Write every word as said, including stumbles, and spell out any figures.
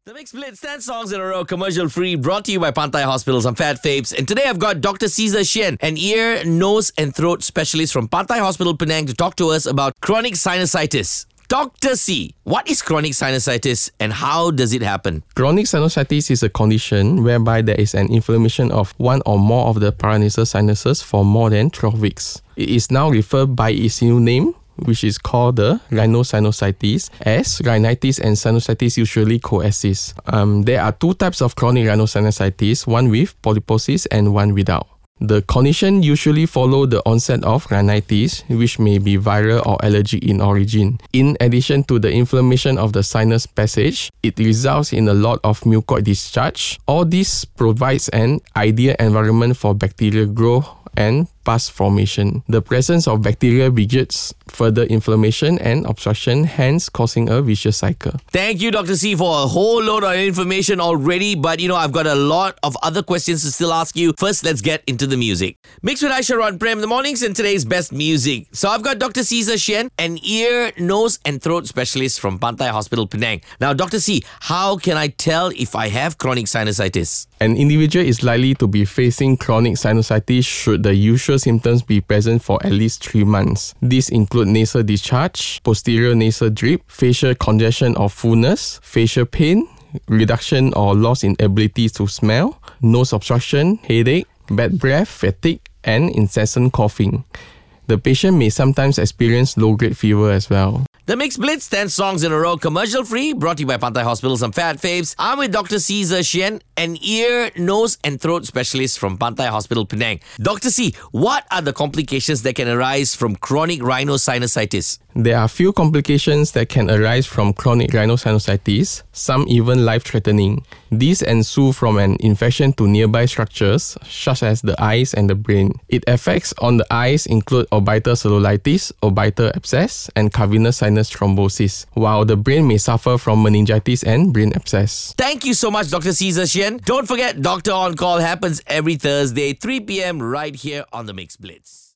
The Mixed Blitz, ten songs in a row, commercial free, brought to you by Pantai Hospitals. I'm Fat Fapes, and today I've got Doctor Caesar Shen, an ear, nose and throat specialist from Pantai Hospital Penang, to talk to us about chronic sinusitis. Doctor C, what is chronic sinusitis and how does it happen? Chronic sinusitis is a condition whereby there is an inflammation of one or more of the paranasal sinuses for more than twelve weeks. It is now referred by its new name, which is called the rhinosinusitis, as rhinitis and sinusitis usually coexist. Um, there are two types of chronic rhinosinusitis, one with polyposis and one without. The condition usually follow the onset of rhinitis, which may be viral or allergic in origin. In addition to the inflammation of the sinus passage, it results in a lot of mucoid discharge. All this provides an ideal environment for bacterial growth and pus formation. The presence of bacteria begets further inflammation and obstruction, hence causing a vicious cycle. Thank you, Doctor C, for a whole load of information already, but you know, I've got a lot of other questions to still ask you. First, let's get into the music. Mixed with Aisha Ron Prem in the mornings and today's best music. So I've got Doctor Caesar Shen, an ear, nose and throat specialist from Pantai Hospital Penang. Now, Doctor C, how can I tell if I have chronic sinusitis? An individual is likely to be facing chronic sinusitis should the usual symptoms be present for at least three months. These include nasal discharge, posterior nasal drip, facial congestion or fullness, facial pain, reduction or loss in ability to smell, nose obstruction, headache, bad breath, fatigue, and incessant coughing. The patient may sometimes experience low-grade fever as well. The Mixed Blitz, ten songs in a row, commercial free, brought to you by Pantai Hospitals. I'm Fat Fapes. I'm with Doctor Caesar Shen, an ear, nose and throat specialist from Pantai Hospital Penang. Doctor C, what are the complications that can arise from chronic rhinosinusitis? There are few complications that can arise from chronic rhinosinusitis, some even life-threatening. These ensue from an infection to nearby structures, such as the eyes and the brain. It effects on the eyes include orbital cellulitis, orbital abscess, and cavernous sinus thrombosis, while the brain may suffer from meningitis and brain abscess. Thank you so much, Doctor Caesar Shen. Don't forget, Doctor On Call happens every Thursday, three p.m. right here on The Mixed Blitz.